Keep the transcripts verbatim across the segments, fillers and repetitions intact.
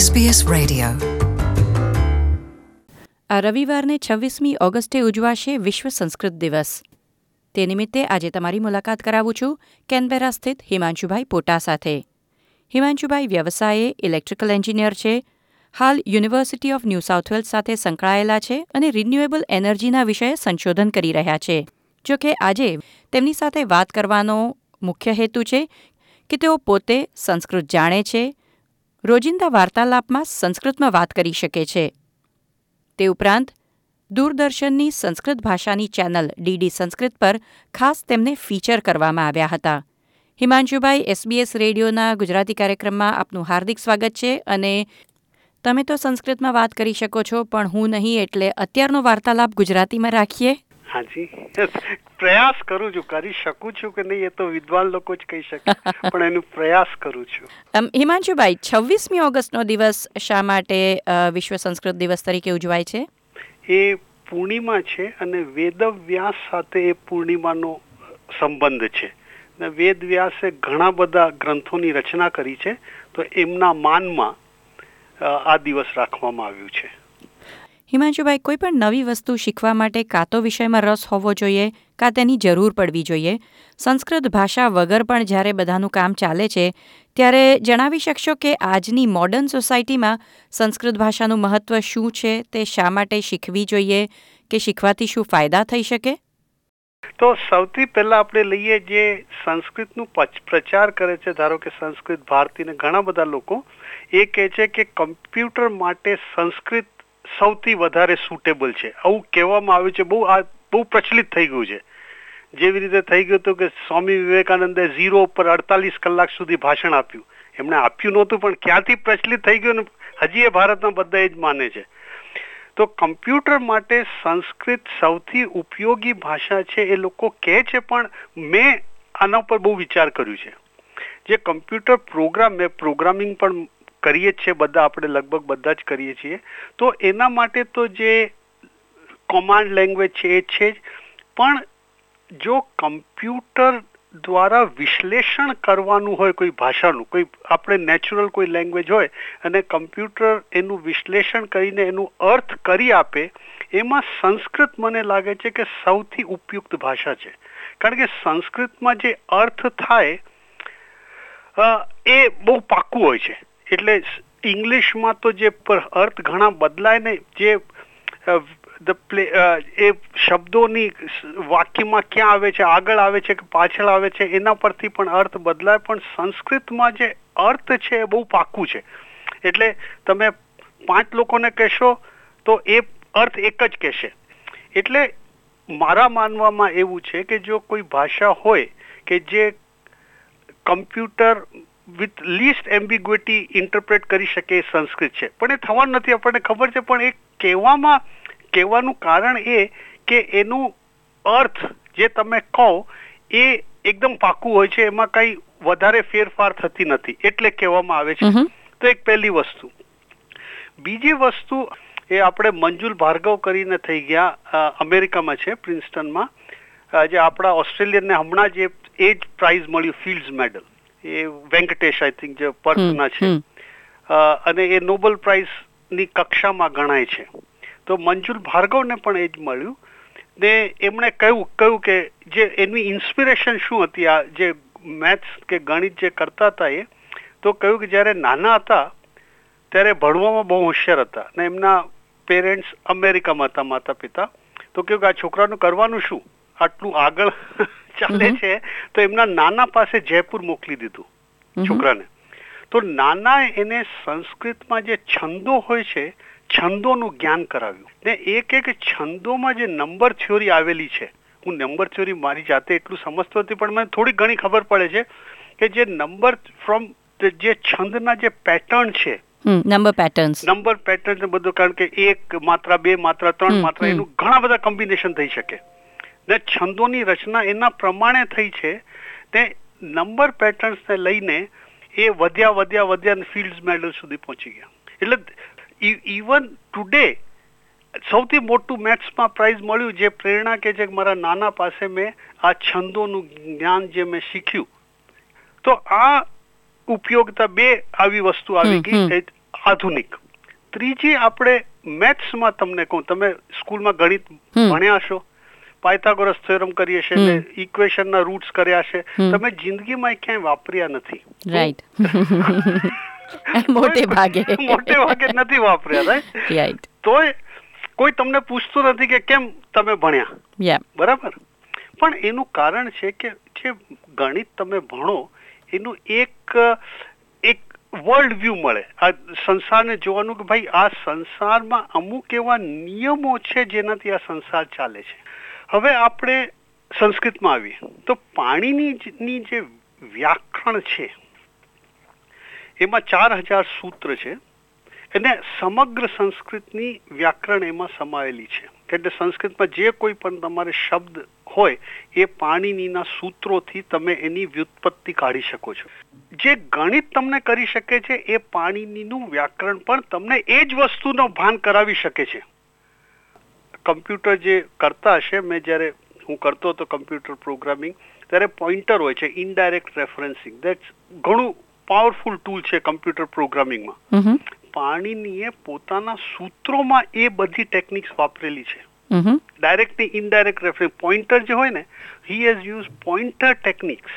S B S radio. આ રવિવારને છવ્વીસમી ઓગસ્ટે ઉજવાશે વિશ્વ સંસ્કૃત દિવસ. તે નિમિત્તે આજે તમારી મુલાકાત કરાવું છું કેનબેરા સ્થિત હિમાંશુભાઈ પોટા સાથે. હિમાંશુભાઈ વ્યવસાયે ઇલેક્ટ્રિકલ એન્જિનિયર છે. હાલ university of New South Wales સાથે સંકળાયેલા છે અને રિન્યુએબલ એનર્જીના વિષયે સંશોધન કરી રહ્યા છે. જોકે આજે તેમની સાથે વાત કરવાનો મુખ્ય હેતુ છે કે તેઓ પોતે સંસ્કૃત જાણે છે, રોજિંદા વાર્તાલાપમાં સંસ્કૃતમાં વાત કરી શકે છે. તે ઉપરાંત દૂરદર્શનની સંસ્કૃત ભાષાની ચેનલ ડીડી સંસ્કૃત પર ખાસ તેમને ફીચર કરવામાં આવ્યા હતા. હિમાંશુભાઈ, એસબીએસ રેડિયોના ગુજરાતી કાર્યક્રમમાં આપનું હાર્દિક સ્વાગત છે. અને તમે તો સંસ્કૃતમાં વાત કરી શકો છો, પણ હું નહીં, એટલે અત્યારનો વાર્તાલાપ ગુજરાતીમાં રાખીએ. હાજી, પ્રયાસ કરું છું. કરી શકું છું કે નહીં એ તો વિદ્વાન લોકો જ કહી શકે, પણ એનો પ્રયાસ કરું છું. હિમાંશુભાઈ, છવ્વીસમી ઓગસ્ટનો દિવસ શા માટે વિશ્વ સંસ્કૃત દિવસ તરીકે ઉજવાય છે? એ પૂર્ણિમા છે અને વેદવ્યાસ સાથે એ પૂર્ણિમાનો સંબંધ છે. વેદવ્યાસે ઘણા બધા ગ્રંથોની રચના કરી છે, તો એમના માનમાં આ દિવસ રાખવામાં આવ્યું છે. હિમાંશુભાઈ, કોઈ પણ નવી વસ્તુ શીખવા માટે કાં તો વિષયમાં રસ હોવો જોઈએ, કાં તેની જરૂર પડવી જોઈએ. સંસ્કૃત ભાષા વગર પણ જ્યારે બધાનું કામ ચાલે છે, ત્યારે જણાવી શકશો કે આજની મોડર્ન સોસાયટીમાં સંસ્કૃત ભાષાનું મહત્ત્વ શું છે, તે શા માટે શીખવી જોઈએ, કે શીખવાથી શું ફાયદા થઈ શકે? તો સૌથી પહેલા આપણે લઈએ જે સંસ્કૃતનું પ્રચાર કરે છે, ધારો કે સંસ્કૃત ભારતીને ઘણા બધા લોકો એ કહે છે કે કમ્પ્યુટર માટે સંસ્કૃત સૌથી વધારે સુટેબલ છે. આવું કહેવામાં આવ્યું છે. બહુ આ બહુ પ્રચલિત થઈ ગયું છે. જેવી રીતે થઈ ગયું હતું કે સ્વામી વિવેકાનંદે ઝીરો ઉપર અડતાલીસ કલાક સુધી ભાષણ આપ્યું. એમણે આપ્યું નહોતું, પણ ક્યાંથી પ્રચલિત થઈ ગયું ને હજી એ ભારતના બધા એ જ માને છે. તો કમ્પ્યુટર માટે સંસ્કૃત સૌથી ઉપયોગી ભાષા છે એ લોકો કહે છે, પણ મેં આના પર બહુ વિચાર કર્યું છે. જે કમ્પ્યુટર પ્રોગ્રામ, મેં પ્રોગ્રામિંગ પણ કરીએ છીએ, બધા આપણે લગભગ બધા જ કરીએ છીએ. તો એના માટે તો જે કોમાન્ડ લેંગ્વેજ છે એ છે જ, પણ જો કમ્પ્યુટર દ્વારા વિશ્લેષણ કરવાનું હોય કોઈ ભાષાનું, કોઈ આપણે નેચરલ કોઈ લેંગ્વેજ હોય અને કમ્પ્યુટર એનું વિશ્લેષણ કરીને એનું અર્થ કરી આપે, એમાં સંસ્કૃત મને લાગે છે કે સૌથી ઉપયુક્ત ભાષા છે. કારણ કે સંસ્કૃતમાં જે અર્થ થાય એ બહુ પાક્કું હોય છે. એટલે ઇંગ્લિશમાં તો જે અર્થ ઘણા બદલાય ને, જે એ શબ્દોની વાક્યમાં ક્યાં આવે છે, આગળ આવે છે કે પાછળ આવે છે, એના પરથી પણ અર્થ બદલાય. પણ સંસ્કૃતમાં જે અર્થ છે એ બહુ પાક્કું છે. એટલે તમે પાંચ લોકોને કહેશો તો એ અર્થ એક જ કહેશે. એટલે મારા માનવામાં એવું છે કે જો કોઈ ભાષા હોય કે જે computer with least ambiguity interpret કરી શકે, એ સંસ્કૃત છે. પણ એ થવાનું નથી, આપણને ખબર છે. પણ એ કહેવામાં કહેવાનું કારણ એ કે એનું અર્થ જે તમે કહો એ એકદમ પાકું હોય છે, એમાં કઈ વધારે ફેરફાર થતી નથી, એટલે કહેવામાં આવે છે. તો એક પહેલી વસ્તુ. બીજી વસ્તુ એ આપણે મંજુલ ભાર્ગવ કરીને થઈ ગયા, અમેરિકામાં છે, પ્રિન્સ્ટનમાં. જે આપણા ઓસ્ટ્રેલિયનને હમણાં જ એ જ પ્રાઇઝ મળ્યું, ફિલ્ડ્સ મેડલ. એ વેંકટેશ આઈ થિંક જે પર્થના છે, અને એ નોબેલ પ્રાઇઝની કક્ષામાં ગણાય છે. તો મંજુલ ભાર્ગવને પણ એ જ મળ્યું ને એમણે કહ્યું કહ્યું કે જે એની ઇન્સ્પિરેશન શું હતી, આ જે મેથ્સ કે ગણિત જે કરતા હતા, એ તો કહ્યું કે જ્યારે નાના હતા ત્યારે ભણવામાં બહુ હોશિયાર હતા ને એમના પેરેન્ટ્સ અમેરિકામાં હતા, માતા પિતા. તો કહ્યું કે આ છોકરાનું કરવાનું શું, આટલું આગળ ચાલે છે, તો એમના નાના પાસે જયપુર મોકલી દીધું છોકરાને. તો નાના એને સંસ્કૃતમાં જે છંદો હોય છે, છંદોનું જ્ઞાન કરાવ્યું. ને એ કે છંદોમાં જે નંબર થિયોરી આવેલી છે, હું નંબર થિયોરી મારી જાતે એટલું સમજતો હતી, પણ મને થોડી ઘણી ખબર પડે છે કે જે નંબર ફ્રોમ જે છંદના જે પેટર્ન છે, નંબર પેટર્ન્સ નંબર પેટર્ન ને બધું, કારણ કે એક માત્રા, બે માત્રા, ત્રણ માત્રા, એનું ઘણા બધા કોમ્બિનેશન થઈ શકે ને છંદોની રચના એના પ્રમાણે થઈ છે. તે નંબર પેટર્ન્સને લઈને એ વધ્યા વધ્યા વધ્યા ફિલ્ડ્સ મેડલ સુધી પહોંચી ગયા. એટલે ઇવન ટુડે સૌથી મોટું મેથ્સમાં પ્રાઇઝ મળ્યું, જે પ્રેરણા કે છે મારા નાના પાસે મેં આ છંદોનું જ્ઞાન જે મેં શીખ્યું. તો આ ઉપયોગતા બે આવી વસ્તુ આવી ગઈ. આધુનિક. ત્રીજી આપણે મેથ્સમાં તમને કહું, તમે સ્કૂલમાં ગણિત ભણ્યા છો, પાયથાગોરસ થિયરમ કરીએ છે ને ઇક્વેશનના રૂટ્સ કર્યા છે, તમે જિંદગીમાં ક્યાંય વાપર્યા નથી. રાઈટ. મોટે ભાગે મોટે ભાગે નથી વાપર્યા. રાઈટ. તોય કોઈ તમને પૂછતું નથી કે કેમ તમે ભણ્યા. બરાબર. પણ એનું કારણ છે કે જે ગણિત તમે ભણો એનું એક એક વર્લ્ડ વ્યૂ મળે, આ સંસારને જોવાનું કે ભાઈ આ સંસારમાં અમુક એવા નિયમો છે જેનાથી આ સંસાર ચાલે છે. હવે આપણે સંસ્કૃતમાં આવીએ તો પાણીની જે વ્યાકરણ છે એમાં ચાર હજાર સૂત્ર છે અને સમગ્ર સંસ્કૃતની વ્યાકરણ એમાં સમાયેલી છે. એટલે સંસ્કૃતમાં જે કોઈ પણ તમારે શબ્દ હોય એ પાણીનીના સૂત્રોથી તમે એની વ્યુત્પત્તિ કાઢી શકો છો. જે ગણિત તમને કરી શકે છે એ પાણીનીનું વ્યાકરણ પણ તમને એ જ વસ્તુનો ભાન કરાવી શકે છે. કમ્પ્યુટર જે કરતા હશે, મેં જ્યારે હું કરતો હતો કમ્પ્યુટર પ્રોગ્રામિંગ ત્યારે પોઇન્ટર હોય છે, ઇનડાયરેક્ટ રેફરન્સિંગ, દેટ્સ ઘણું પાવરફુલ ટૂલ છે કમ્પ્યુટર પ્રોગ્રામિંગમાં. પાણીનીએ પોતાના સૂત્રોમાં એ બધી ટેકનિક્સ વાપરેલી છે. ડાયરેક્ટ ની ઇનડાયરેક્ટ રેફરન્સ, પોઇન્ટર જે હોય ને, he has use pointer techniques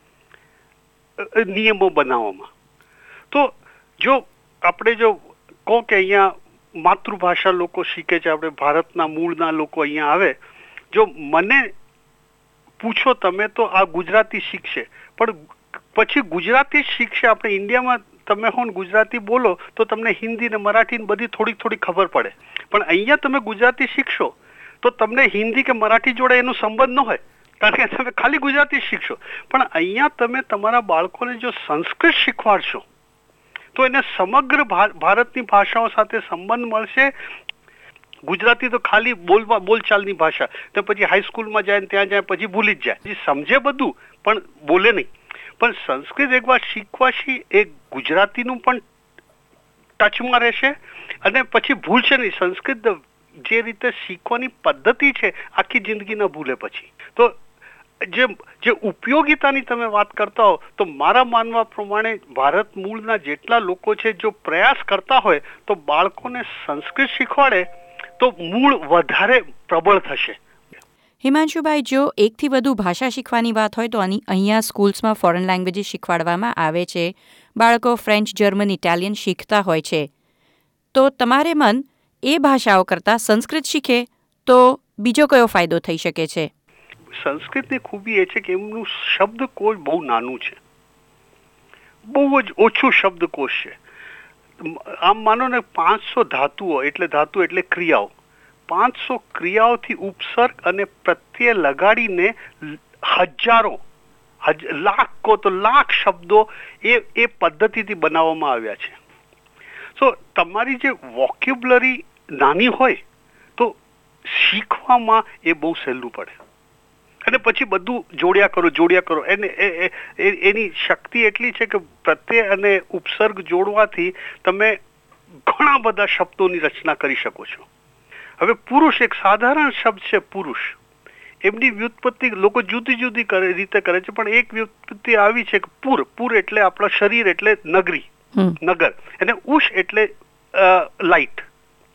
નિયમો બનાવવામાં. તો જો આપણે જો કહો કે અહીંયા માતૃભાષા લોકો શીખે છે, આપણે ભારતના મૂળના લોકો અહીંયા આવે, જો મને પૂછો તમે તો આ ગુજરાતી શીખશે, પણ પછી ગુજરાતી શીખશે. આપણે ઇન્ડિયામાં તમે હો ને ગુજરાતી બોલો તો તમને હિન્દી ને મરાઠી ને બધી થોડી થોડી ખબર પડે, પણ અહીંયા તમે ગુજરાતી શીખશો તો તમને હિન્દી કે મરાઠી જોડે એનો સંબંધ ન હોય, કારણ કે તમે ખાલી ગુજરાતી શીખશો. પણ અહીંયા તમે તમારા બાળકોને જો સંસ્કૃત શીખવાડશો તો એને સમગ્ર ભારતની ભાષાઓ સાથે સંબંધ મળશે. ગુજરાતી તો ખાલી બોલવા બોલચાલની ભાષા, તો પછી હાઈસ્કૂલમાં જાય ત્યાં જાય પછી ભૂલી જ જાય, સમજે બધું પણ બોલે નહીં. પણ સંસ્કૃત એકવાર શીખવાથી એ ગુજરાતીનું પણ ટચમાં રહેશે અને પછી ભૂલશે નહીં. સંસ્કૃત જે રીતે શીખવાની પદ્ધતિ છે આખી જિંદગી ન ભૂલે પછી. તો જે જે ઉપયોગિતાની તમે વાત કરતા હો તો મારા માનવા પ્રમાણે ભારત મૂળના જેટલા લોકો છે જો પ્રયાસ કરતા હોય તો બાળકોને સંસ્કૃત શીખવાડે તો મૂળ વધારે પ્રબળ થશે. હિમાંશુભાઈ, જો એકથી વધુ ભાષા શીખવાની વાત હોય તો અહીંયા સ્કૂલ્સમાં ફોરેન લેંગ્વેજીસ શીખવાડવામાં આવે છે, બાળકો ફ્રેન્ચ, જર્મન, ઇટાલિયન શીખતા હોય છે, તો તમારે મન એ ભાષાઓ કરતાં સંસ્કૃત શીખે તો બીજો કયો ફાયદો થઈ શકે છે? સંસ્કૃતની ખૂબી એ છે કે એમનું શબ્દકોશ બહુ નાનું છે, બહુ જ ઓછું શબ્દકોશ છે. આમ માનો ને પાંચસો ધાતુઓ, એટલે ધાતુ એટલે ક્રિયાઓ, પાંચસો ક્રિયાઓથી ઉપસર્ગ અને પ્રત્યય લગાડીને હજારો લાખો તો લાખ શબ્દો એ એ પદ્ધતિથી બનાવવામાં આવ્યા છે. તો તમારી જે વોક્યુબ્લરી નાની હોય તો શીખવામાં એ બહુ સહેલું પડે, અને પછી બધું જોડ્યા કરો જોડ્યા કરો એને એની શક્તિ એટલી છે કે પ્રત્યય અને ઉપસર્ગ જોડવાથી તમે ઘણા બધા શબ્દોની રચના કરી શકો છો. હવે પુરુષ એક સાધારણ શબ્દ છે પુરુષ, એમની વ્યુત્પત્તિ લોકો જુદી જુદી કરે રીતે કરે છે, પણ એક વ્યુત્પત્તિ આવી છે કે પુર, પુર એટલે આપણા શરીર એટલે નગરી, નગર, અને ઉષ એટલે લાઈટ.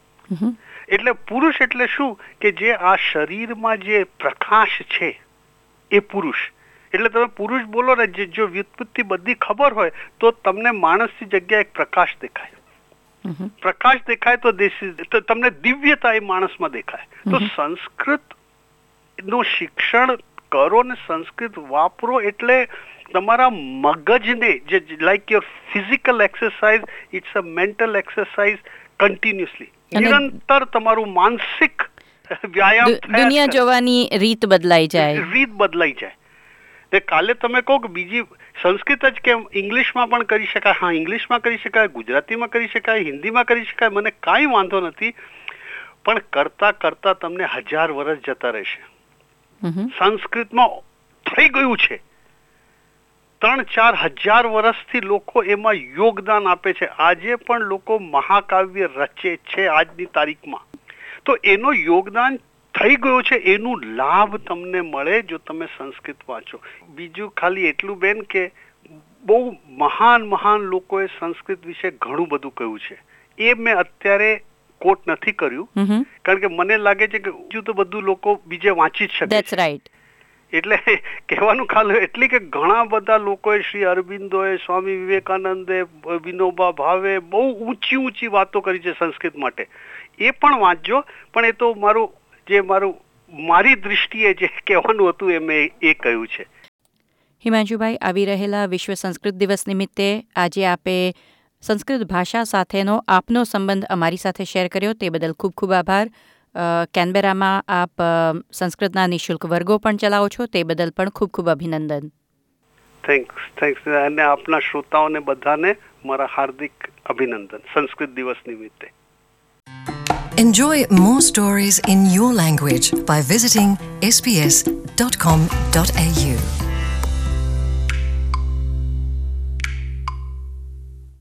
એટલે પુરુષ એટલે શું કે જે આ શરીરમાં જે પ્રકાશ છે એ પુરુષ. એટલે તમે પુરુષ બોલો ને, જે જો વ્યુત્પત્તિ બધી ખબર હોય તો તમને માણસની જગ્યાએ એક પ્રકાશ દેખાય. પ્રકાશ દેખાય તો દેશી તમને દિવ્યતા એ માણસમાં દેખાય. તો સંસ્કૃત નું શિક્ષણ કરો ને સંસ્કૃત વાપરો એટલે તમારા મગજને, જે like your physical exercise, it's a mental exercise continuously, નિરંતર તમારું માનસિક વ્યાયામ, દુનિયા જોવાની રીત બદલાઈ જાય, રીત બદલાઈ જાય. ને કાલે તમે કહો કે બીજી સંસ્કૃત જ કેમ, ઇંગ્લિશમાં પણ કરી શકાય. હા, ઇંગ્લિશમાં કરી શકાય, ગુજરાતીમાં કરી શકાય, હિન્દીમાં કરી શકાય, મને કાંઈ વાંધો નથી. પણ કરતા કરતા તમને હજાર વર્ષ જતા રહેશે. સંસ્કૃતમાં થઈ ગયું છે ત્રણ ચાર હજાર વર્ષથી લોકો એમાં યોગદાન આપે છે. આજે પણ લોકો મહાકાવ્ય રચે છે આજની તારીખમાં, તો એનો યોગદાન થઈ ગયો છે. એનું લાભ તમને મળે જો તમે સંસ્કૃત વાંચો. બીજું ખાલી એટલું બેન કે બહુ મહાન મહાન લોકોએ સંસ્કૃત વિશે ઘણું બધું કહ્યું છે. એ મેં અત્યારે કોટ નથી કર્યું કારણ કે મને લાગે છે કે હજુ તો બધું લોકો બીજે વાંચી જ શકે. That's right. એટલે કહેવાનું ખાલ એટલી કે ઘણા બધા લોકોએ, શ્રી અરવિંદોએ, સ્વામી વિવેકાનંદે, વિનોબા ભાવે બહુ ઊંચી ઊંચી વાતો કરી છે સંસ્કૃત માટે. એ પણ વાંચજો. પણ એ તો મારું જે મારું મારી દૃષ્ટિએ જે કહેવાનું હતું એ મેં એ કહ્યું છે. હિમાંશુભાઈ, આવી રહેલા વિશ્વ સંસ્કૃત દિવસ નિમિત્તે આજે આપે સંસ્કૃત ભાષા સાથેનો આપનો સંબંધ અમારી સાથે શેર કર્યો તે બદલ ખૂબ ખૂબ આભાર. કેનબેરામાં આપ સંસ્કૃતના નિઃશુલ્ક વર્ગો પણ ચલાવો છો તે બદલ પણ ખૂબ ખૂબ અભિનંદન. થેન્ક્સ થેન્ક્સ અને આપના શ્રોતાઓને બધાને મારા હાર્દિક અભિનંદન સંસ્કૃત દિવસ નિમિત્તે. Enjoy more stories in your language by visiting s b s dot com dot a u.